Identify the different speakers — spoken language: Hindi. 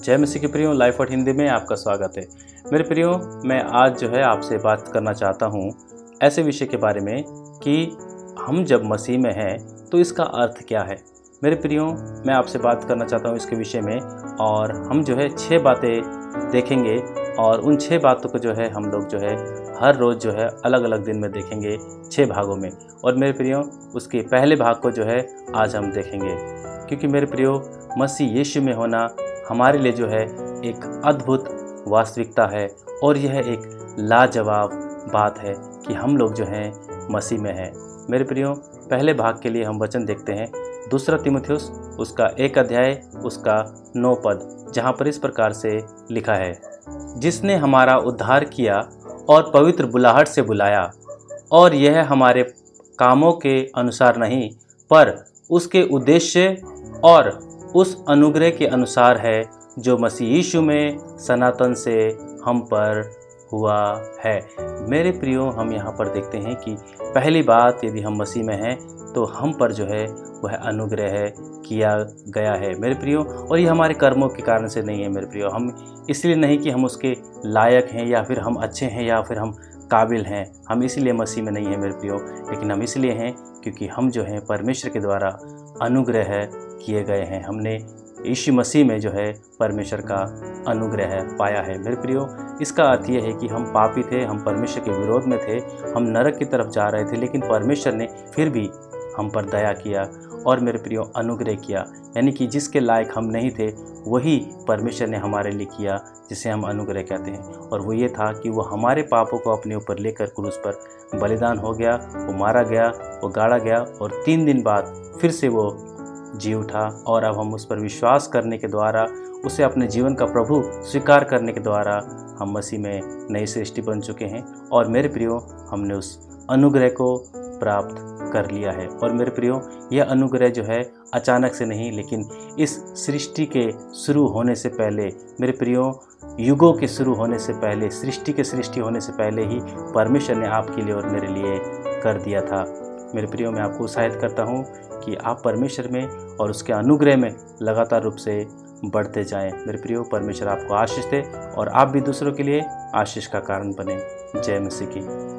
Speaker 1: जय मसीह के प्रियो, लाइफ और हिंदी में आपका स्वागत है। मेरे प्रियो, मैं आज जो है आपसे बात करना चाहता हूँ ऐसे विषय के बारे में कि हम जब मसीह में हैं तो इसका अर्थ क्या है। मेरे प्रियो, मैं आपसे बात करना चाहता हूँ इसके विषय में, और हम जो है 6 बातें देखेंगे और उन 6 बातों को जो है हम लोग जो है हर रोज़ जो है अलग अलग दिन में देखेंगे 6 भागों में। और मेरे प्रियो, उसके पहले भाग को जो है आज हम देखेंगे, क्योंकि मेरे प्रियो मसीह यीशु में होना हमारे लिए जो है एक अद्भुत वास्तविकता है और यह एक लाजवाब बात है कि हम लोग जो हैं मसीह में हैं। मेरे प्रियो, पहले भाग के लिए हम वचन देखते हैं 2 तीमुथियुस उसका 1 अध्याय उसका 9 पद, जहाँ पर इस प्रकार से लिखा है, जिसने हमारा उद्धार किया और पवित्र बुलाहट से बुलाया, और यह हमारे कामों के अनुसार नहीं पर उसके उद्देश्य और उस अनुग्रह के अनुसार है जो मसीह यीशु में सनातन से हम पर हुआ है। मेरे प्रियो, हम यहाँ पर देखते हैं कि पहली बात, यदि हम मसीह में हैं तो हम पर जो है वह अनुग्रह है किया गया है मेरे प्रियो। और ये हमारे कर्मों के कारण से नहीं है मेरे प्रियो। हम इसलिए नहीं कि हम उसके लायक हैं या फिर हम अच्छे हैं या फिर हम काबिल हैं, हम इसीलिए मसीह में नहीं हैं मेरे प्रियो, लेकिन हम इसलिए हैं क्योंकि हम जो हैं परमेश्वर के द्वारा अनुग्रह किए गए हैं। हमने यीशु मसीह में जो है परमेश्वर का अनुग्रह पाया है मेरे प्रियो। इसका अर्थ यह है कि हम पापी थे, हम परमेश्वर के विरोध में थे, हम नरक की तरफ जा रहे थे, लेकिन परमेश्वर ने फिर भी हम पर दया किया और मेरे प्रियो अनुग्रह किया। यानी कि जिसके लायक हम नहीं थे वही परमेश्वर ने हमारे लिए किया, जिसे हम अनुग्रह कहते हैं। और वो ये था कि वो हमारे पापों को अपने ऊपर लेकर क्रूस पर बलिदान हो गया, वो मारा गया, वो गाड़ा गया और 3 दिन बाद फिर से वो जी उठा। और अब हम उस पर विश्वास करने के द्वारा, उसे अपने जीवन का प्रभु स्वीकार करने के द्वारा हम मसीह में नई सृष्टि बन चुके हैं। और मेरे प्रियो, हमने उस अनुग्रह को प्राप्त कर लिया है। और मेरे प्रियो, यह अनुग्रह जो है अचानक से नहीं, लेकिन इस सृष्टि के शुरू होने से पहले मेरे प्रियो, युगों के शुरू होने से पहले, सृष्टि के सृष्टि होने से पहले ही परमेश्वर ने आपके लिए और मेरे लिए कर दिया था। मेरे प्रियो, मैं आपको उत्साहित करता हूँ कि आप परमेश्वर में और उसके अनुग्रह में लगातार रूप से बढ़ते जाएं। मेरे प्रियो, परमेश्वर आपको आशीष दे और आप भी दूसरों के लिए आशीष का कारण बने। जय मसीह की।